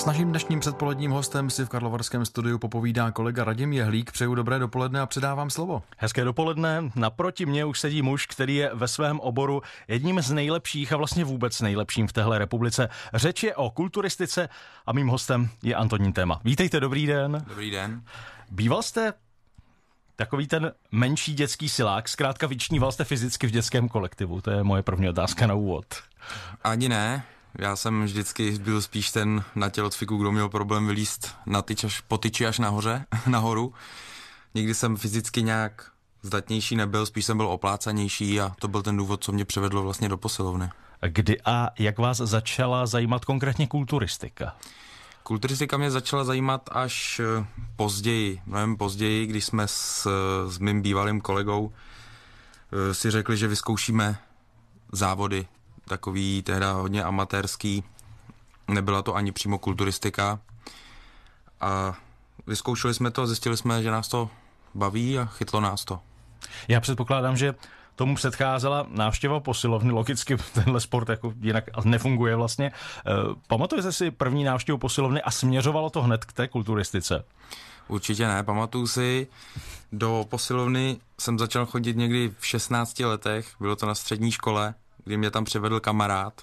S naším dnešním předpoledním hostem si v karlovarském studiu popovídá kolega Radim Jehlík. Přeju dobré dopoledne a předávám slovo. Hezké dopoledne. Naproti mně už sedí muž, který je ve svém oboru jedním z nejlepších a vlastně vůbec nejlepším v téhle republice. Řeč je o kulturistice a mým hostem je Antonín Téma. Vítejte, dobrý den. Dobrý den. Býval jste takový ten menší dětský silák, zkrátka vyčníval jste fyzicky v dětském kolektivu? To je moje první otázka na úvod. Ani ne. Já jsem vždycky byl spíš ten na tělocviku, kdo měl problém vylízt po tyči až nahoru. Nikdy jsem fyzicky nějak zdatnější nebyl, spíš jsem byl oplácanější a to byl ten důvod, co mě přivedlo vlastně do posilovny. Kdy a jak vás začala zajímat konkrétně kulturistika? Kulturistika mě začala zajímat až později, mnohem později, když jsme s mým bývalým kolegou si řekli, že vyzkoušíme závody, takový tehda hodně amatérský, nebyla to ani přímo kulturistika a vyzkoušeli jsme to a zjistili jsme, že nás to baví a chytlo nás to. Já předpokládám, že tomu předcházela návštěva posilovny, logicky tenhle sport jako jinak nefunguje vlastně. Pamatujete si první návštěvu posilovny a směřovalo to hned k té kulturistice? Určitě ne, pamatuju si, do posilovny jsem začal chodit někdy v 16 letech, bylo to na střední škole, kdy mě tam přivedl kamarád.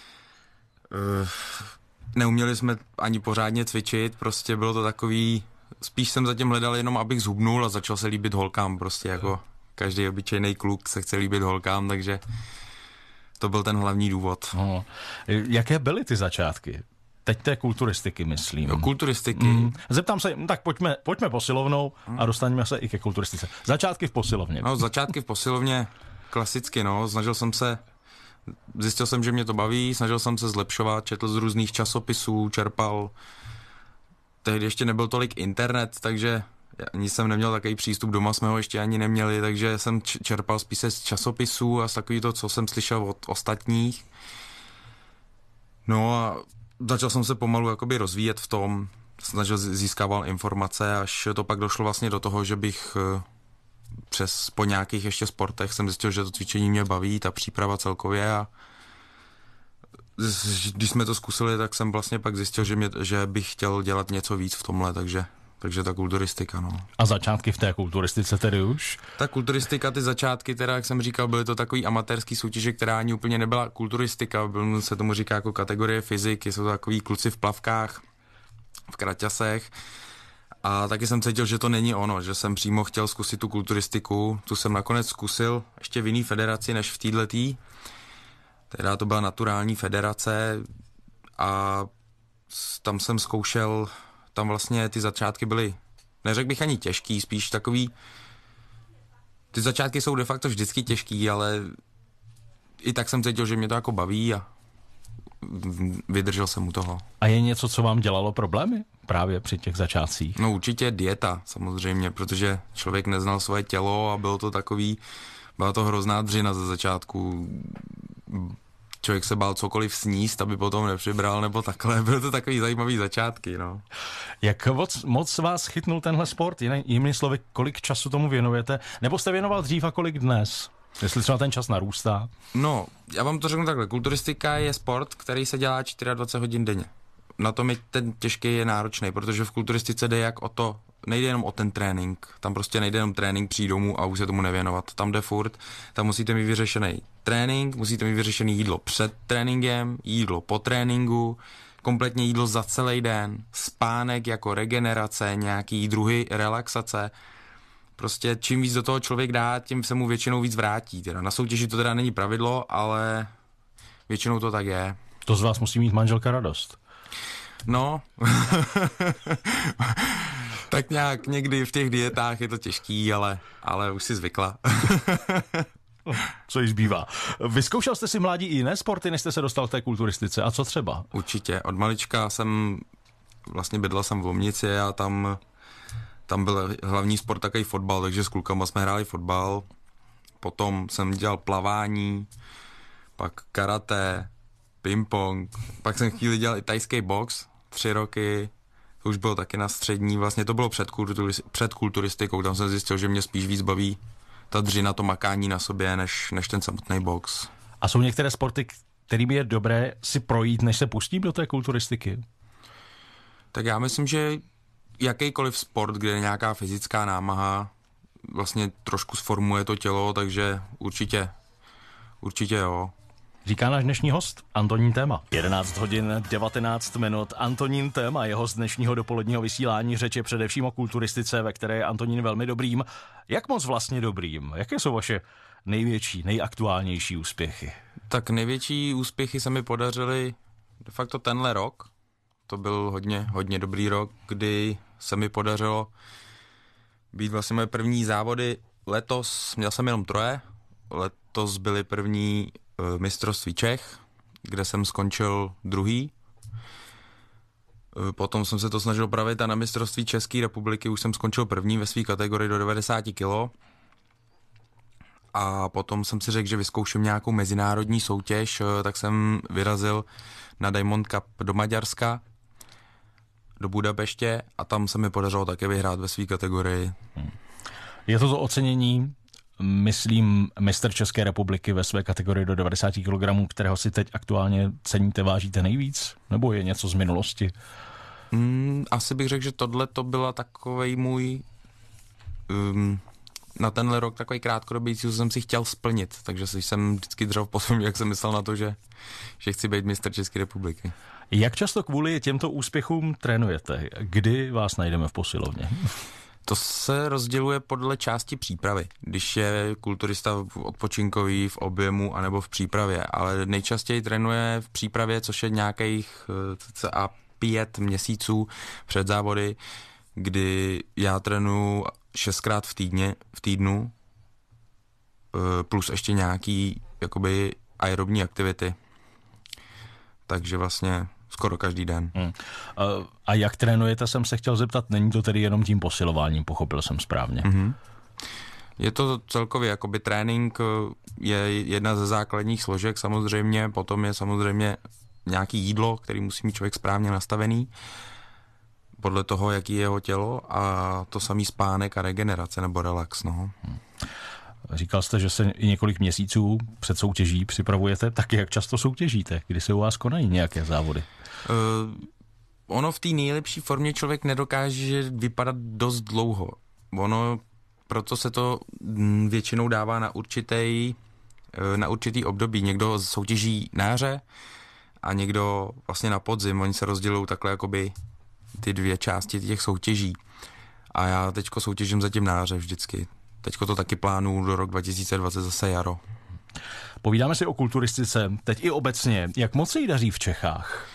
Neuměli jsme ani pořádně cvičit, prostě bylo to takový, spíš jsem zatím hledal jenom, abych zhubnul a začal se líbit holkám, prostě jako každý obyčejný kluk se chce líbit holkám, takže to byl ten hlavní důvod. No. Jaké byly ty začátky? Teď té kulturistiky, myslím. Jo, kulturistiky. Zeptám se, tak pojďme posilovnou a dostaneme se i ke kulturistice. Začátky v posilovně. No, začátky v posilovně klasicky, no, zjistil jsem, že mě to baví, snažil jsem se zlepšovat, četl z různých časopisů, čerpal. Tehdy ještě nebyl tolik internet, takže ani jsem neměl takový přístup, doma jsme ho ještě ani neměli, takže jsem čerpal spíše z časopisů a z takový to, co jsem slyšel od ostatních. No a začal jsem se pomalu jakoby rozvíjet v tom, získával informace, až to pak došlo vlastně do toho, že bych po nějakých ještě sportech jsem zjistil, že to cvičení mě baví, ta příprava celkově a když jsme to zkusili, tak jsem vlastně pak zjistil, že bych chtěl dělat něco víc v tomhle, takže ta kulturistika, no. A začátky v té kulturistice tedy už? Ta kulturistika, ty začátky, teda, jak jsem říkal, byly to takový amatérský soutěže, která ani úplně nebyla kulturistika, se tomu říká jako kategorie fyziky, jsou to takový kluci v plavkách, v kraťasech. A taky jsem cítil, že to není ono, že jsem přímo chtěl zkusit tu kulturistiku. Tu jsem nakonec zkusil ještě v jiný federaci než v této. Teda to byla naturální federace a tam jsem zkoušel, tam vlastně ty začátky byly, neřekl bych ani těžký, spíš takový, ty začátky jsou de facto vždycky těžký, ale i tak jsem cítil, že mě to jako baví a vydržel jsem u toho. A je něco, co vám dělalo problémy právě při těch začátcích? No určitě dieta, samozřejmě, protože člověk neznal svoje tělo a byla to hrozná dřina ze začátku. Člověk se bál cokoliv sníst, aby potom nepřibral, nebo takhle. Byly to takový zajímavý začátky, no. Jak moc vás chytnul tenhle sport? Jinými slovy, kolik času tomu věnujete? Nebo jste věnoval dřív a kolik dnes? Jestli třeba ten čas narůstá? No, já vám to řeknu takhle. Kulturistika je sport, který se dělá 24 hodin denně. Na tom je ten těžký, je náročný, protože v kulturistice jde nejde jenom o ten trénink. Tam prostě nejde jenom trénink, přijít domů a už se tomu nevěnovat. Tam jde furt, tam musíte mít vyřešený trénink, musíte mít vyřešený jídlo před tréninkem, jídlo po tréninku, kompletně jídlo za celý den, spánek jako regenerace, nějaký druhy relaxace. Prostě čím víc do toho člověk dá, tím se mu většinou víc vrátí. Teda na soutěži to teda není pravidlo, ale většinou to tak je. To z vás musí mít manželka radost. No, tak nějak někdy v těch dietách je to těžký, ale už si zvykla. Co jí zbývá. Vyzkoušel jste si mládí i jiné sporty, než jste se dostal k té kulturistice? A co třeba? Určitě. Od malička bydlel jsem v Lomnici a tam byl hlavní sport takový fotbal, takže s klukama jsme hráli fotbal. Potom jsem dělal plavání, pak karate, ping-pong, pak jsem chvíli dělal i thajský box, 3 roky, to už bylo taky na střední, vlastně to bylo před kulturistikou, tam jsem zjistil, že mě spíš víc baví ta dřina, to makání na sobě, než ten samotný box. A jsou některé sporty, kterými je dobré si projít, než se pustím do té kulturistiky? Tak já myslím, že jakýkoliv sport, kde je nějaká fyzická námaha, vlastně trošku sformuje to tělo, takže určitě jo. Říká náš dnešní host, Antonín Téma. 11 hodin 19 minut. Antonín Téma je host dnešního dopoledního vysílání. Řeč je především o kulturistice, ve které je Antonín velmi dobrým. Jak moc vlastně dobrým? Jaké jsou vaše největší, nejaktuálnější úspěchy? Tak největší úspěchy se mi podařily de facto tenhle rok. To byl hodně dobrý rok, kdy se mi podařilo být vlastně moje první závody. Letos měl jsem jenom 3. Letos byly první mistrovství Čech, kde jsem skončil 2. Potom jsem se to snažil pravit a na mistrovství České republiky už jsem skončil 1. ve své kategorii do 90 kg. A potom jsem si řekl, že vyzkouším nějakou mezinárodní soutěž, tak jsem vyrazil na Diamond Cup do Maďarska, do Budapeště a tam se mi podařilo také vyhrát ve své kategorii. Je to ocenění, myslím, mistr České republiky ve své kategorii do 90 kg, kterého si teď aktuálně ceníte, vážíte nejvíc? Nebo je něco z minulosti? Asi bych řekl, že tohle to byla takovej můj na tenhle rok takový krátkodobý cíl, jsem si chtěl splnit, takže jsem vždycky držel po tom, jak jsem myslel na to, že chci být mistr České republiky. Jak často kvůli těmto úspěchům trénujete? Kdy vás najdeme v posilovně? To se rozděluje podle části přípravy, když je kulturista odpočinkový, v objemu anebo v přípravě, ale nejčastěji trénuje v přípravě, což je nějakých 5 měsíců před závody, kdy já trénuju 6krát v týdnu, plus ještě nějaký jakoby aerobní aktivity. Takže vlastně skoro každý den. A jak trénujete, jsem se chtěl zeptat, není to tedy jenom tím posilováním, pochopil jsem správně. Je to celkově, jakoby trénink je jedna ze základních složek samozřejmě, potom je samozřejmě nějaký jídlo, který musí mít člověk správně nastavený, podle toho, jaký je jeho tělo a to samý spánek a regenerace nebo relax. No. Říkal jste, že se i několik měsíců před soutěží připravujete, tak jak často soutěžíte? Kdy se u vás konají nějaké závody? Ono v té nejlepší formě člověk nedokáže vypadat dost dlouho. Proto se to většinou dává na určitý období. Někdo soutěží na jaře a někdo vlastně na podzim. Oni se rozdělují takhle jakoby ty 2 části těch soutěží. A já teďko soutěžím zatím na jaře vždycky. Teďko to taky plánuju do rok 2020 zase jaro. Povídáme si o kulturistice, teď i obecně. Jak moc se jí daří v Čechách?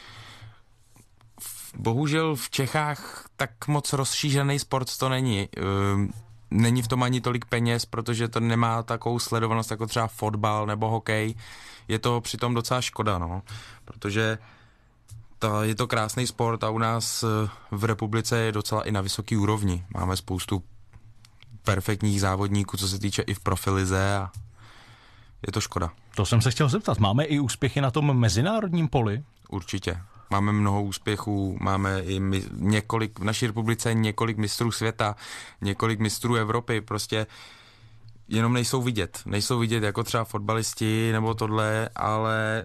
Bohužel v Čechách tak moc rozšířený sport to není. Není v tom ani tolik peněz, protože to nemá takovou sledovanost jako třeba fotbal nebo hokej. Je to přitom docela škoda, no. Protože je to krásný sport a u nás v republice je docela i na vysoký úrovni. Máme spoustu perfektních závodníků, co se týče i v profilize a je to škoda. To jsem se chtěl zeptat. Máme i úspěchy na tom mezinárodním poli? Určitě. Máme mnoho úspěchů, máme i v naší republice několik mistrů světa, několik mistrů Evropy, prostě jenom nejsou vidět. Nejsou vidět jako třeba fotbalisti nebo tohle, ale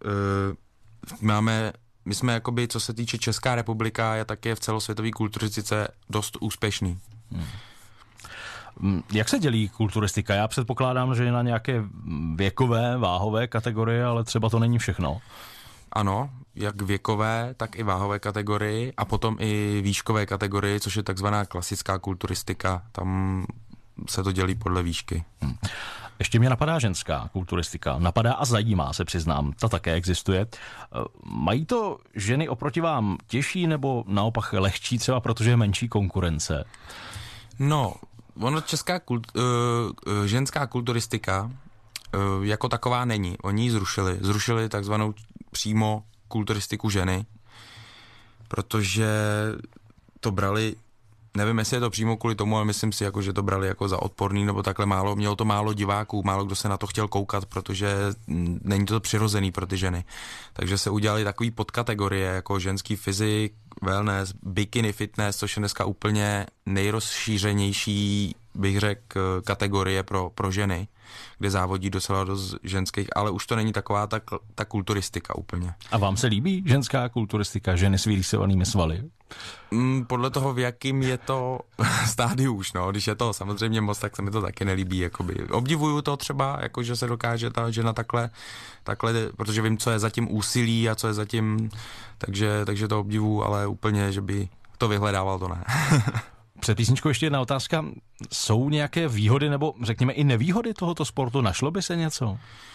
my jsme jakoby, co se týče Česká republika, je také v celosvětové kulturistice dost úspěšný. Jak se dělí kulturistika? Já předpokládám, že je na nějaké věkové, váhové kategorie, ale třeba to není všechno. Ano, jak věkové, tak i váhové kategorii a potom i výškové kategorii, což je takzvaná klasická kulturistika. Tam se to dělí podle výšky. Ještě mě napadá ženská kulturistika. Napadá a zajímá se, přiznám. Ta také existuje. Mají to ženy oproti vám těžší nebo naopak lehčí třeba, protože je menší konkurence? No, ženská kulturistika jako taková není. Oni ji zrušili takzvanou přímo kulturistiku ženy, protože to brali, nevím, jestli je to přímo kvůli tomu, ale myslím si, že to brali jako za odporný nebo takhle mělo to málo diváků, málo kdo se na to chtěl koukat, protože není to přirozený pro ty ženy. Takže se udělali takový podkategorie jako ženský fyzik, wellness, bikini fitness, což je dneska úplně nejrozšířenější, bych řekl, kategorie pro ženy, kde závodí docela dost ženských, ale už to není taková ta kulturistika úplně. A vám se líbí ženská kulturistika, ženy s vyrýsovanými svaly? Podle toho, v jakým je to stádiu už, no. Když je to samozřejmě moc, tak se mi to taky nelíbí, jakoby. Obdivuju to třeba, jako že se dokáže ta žena takhle, protože vím, co je zatím úsilí a co je zatím, takže to obdivuju, ale úplně, že by to vyhledával, to ne. Před písničkou ještě jedna otázka. Jsou nějaké výhody nebo řekněme i nevýhody tohoto sportu? Našlo by se něco?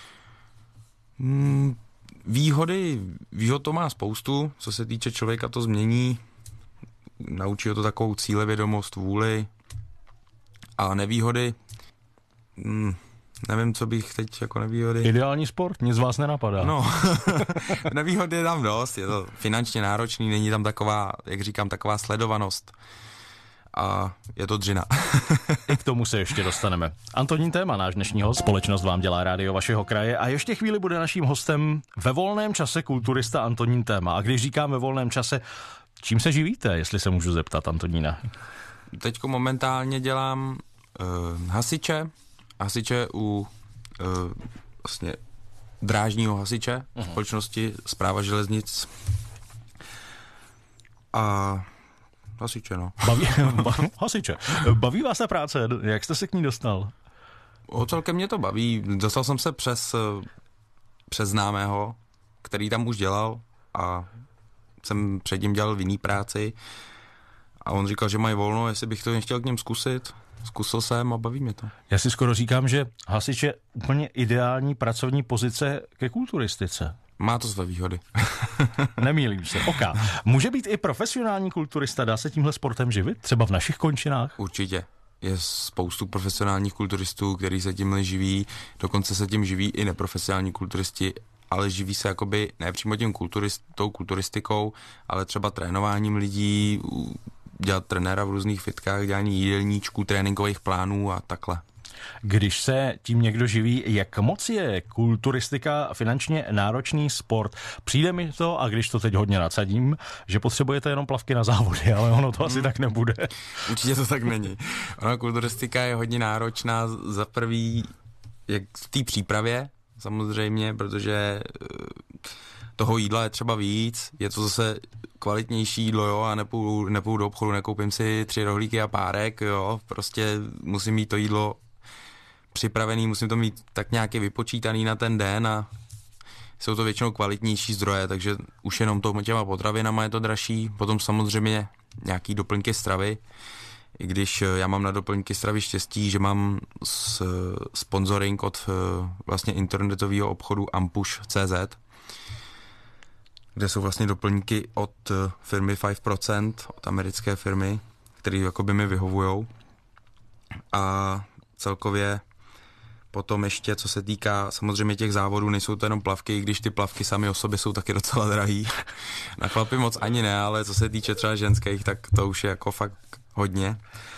Výhod to má spoustu, co se týče člověka to změní, naučí ho to takovou cílevědomost, vůli, a nevýhody, nevím, co bych teď jako nevýhody. Ideální sport, nic z vás nenapadá. No, nevýhody je tam dost, je to finančně náročný, není tam taková, jak říkám, taková sledovanost. A je to dřina. I k tomu se ještě dostaneme. Antonín Téma, náš dnešní host. Společnost vám dělá rádio vašeho kraje a ještě chvíli bude naším hostem ve volném čase kulturista Antonín Téma. A když říkám ve volném čase, čím se živíte, jestli se můžu zeptat, Antonína? Teďko momentálně dělám hasiče u vlastně drážního hasiče společnosti Správa železnic a hasiče, no. Hasiče. Baví vás ta práce? Jak jste se k ní dostal? Celkem mě to baví. Dostal jsem se přes známého, který tam už dělal, a jsem předtím dělal v jiný práci a on říkal, že mají volno, jestli bych to nechtěl k něm zkusit. Zkusil jsem a baví mě to. Já si skoro říkám, že hasič je úplně ideální pracovní pozice ke kulturistice. Má to své výhody. Nemýlím se. OK. Může být i profesionální kulturista, dá se tímhle sportem živit? Třeba v našich končinách? Určitě. Je spoustu profesionálních kulturistů, kteří se tímhle živí, dokonce se tím živí i neprofesionální kulturisti, ale živí se jakoby ne přímo tím kulturistikou, ale třeba trénováním lidí, dělat trenéra v různých fitkách, dělání jídelníčků, tréninkových plánů a takhle. Když se tím někdo živí, jak moc je kulturistika finančně náročný sport? Přijde mi to, a když to teď hodně nadsadím, že potřebujete jenom plavky na závody, ale ono to asi tak nebude. Určitě to tak není. Ona kulturistika je hodně náročná za prvý, jak v té přípravě, samozřejmě, protože toho jídla je třeba víc, je to zase kvalitnější jídlo, jo, a nepůjdu do obchodu, nekoupím si 3 rohlíky a párek, jo, prostě musím mít to jídlo připravený, musím to mít tak nějaký vypočítaný na ten den a jsou to většinou kvalitnější zdroje, takže už jenom těma potravinama je to dražší, potom samozřejmě nějaký doplňky stravy, i když já mám na doplňky stravy štěstí, že mám sponsoring od vlastně internetového obchodu Ampush.cz, kde jsou vlastně doplňky od firmy 5%, od americké firmy, které jakoby mi vyhovujou. A celkově potom ještě, co se týká samozřejmě těch závodů, nejsou to jenom plavky, i když ty plavky samy o sobě jsou taky docela drahý. Na chlapy moc ani ne, ale co se týče třeba ženských, tak to už je jako fakt hodně.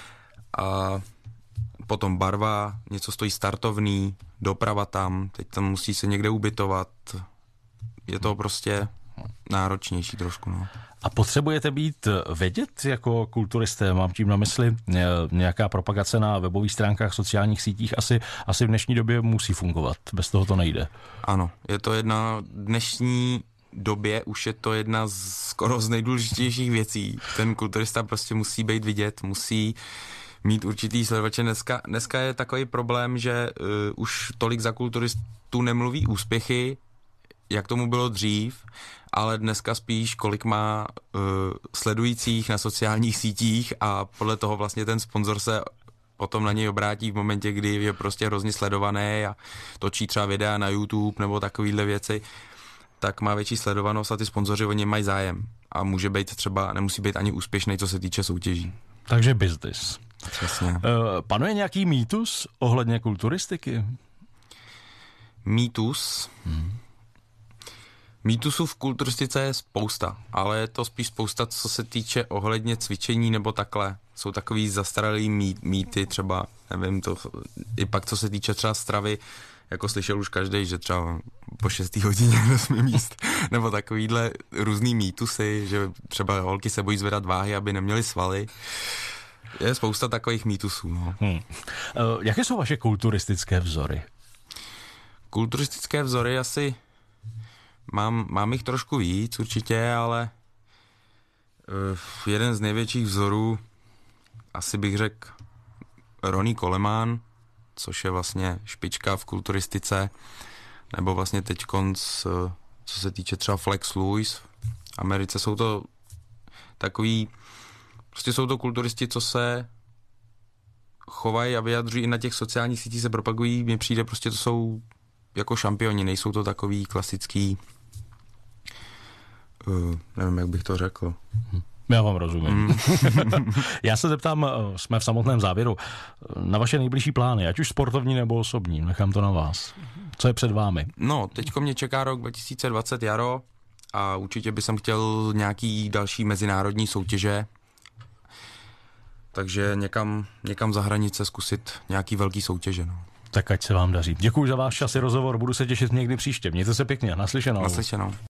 A potom barva, něco stojí startovný, doprava tam, teď tam musí se někde ubytovat. Je to prostě náročnější trošku, no. A potřebujete být vědět jako kulturisté? Mám tím na mysli nějaká propagace na webových stránkách, sociálních sítích asi v dnešní době musí fungovat. Bez toho to nejde. Ano, je to dnešní době už je to jedna skoro z nejdůležitějších věcí. Ten kulturista prostě musí být vidět, musí mít určitý sledovače. Dneska je takový problém, že už tolik za kulturistů nemluví úspěchy, jak tomu bylo dřív, ale dneska spíš kolik má sledujících na sociálních sítích a podle toho vlastně ten sponzor se potom na něj obrátí v momentě, kdy je prostě hrozně sledovaný a točí třeba videa na YouTube nebo takovýhle věci, tak má větší sledovanost a ty sponzoři o něj mají zájem. A může být třeba, nemusí být ani úspěšný, co se týče soutěží. Takže business. Přesně. Panuje nějaký mýtus ohledně kulturistiky? Mýtus? Mýtusů v kulturistice je spousta, ale je to spíš spousta, co se týče ohledně cvičení nebo takhle. Jsou takový zastaralý mýty, třeba, nevím, to i pak co se týče třeba stravy, jako slyšel už každý, že třeba po 6. hodině nesmí jíst, nebo takovýhle různý mýtusy, že třeba holky se bojí zvedat váhy, aby neměly svaly. Je spousta takových mýtusů, no. Jaké jsou vaše kulturistické vzory? Kulturistické vzory asi mám jich trošku víc určitě, ale Jeden z největších vzorů, asi bych řekl Ronnie Coleman, což je vlastně špička v kulturistice, nebo vlastně teďkonc, co se týče třeba Flex Lewis. V Americe jsou to takový, prostě jsou to kulturisti, co se chovají a vyjadřují i na těch sociálních sítích, se propagují, mně přijde prostě to jsou jako šampioni, nejsou to takový klasický, nevím, jak bych to řekl. Já vám rozumím. Já se zeptám, jsme v samotném závěru, na vaše nejbližší plány, ať už sportovní nebo osobní, nechám to na vás. Co je před vámi? No, teďko mě čeká rok 2020 jaro a určitě bych jsem chtěl nějaký další mezinárodní soutěže, takže někam za hranice zkusit nějaký velký soutěže. No. Tak ať se vám daří. Děkuji za váš čas i rozhovor, budu se těšit někdy příště. Mějte se pěkně, naslyšenou. Naslyšenou.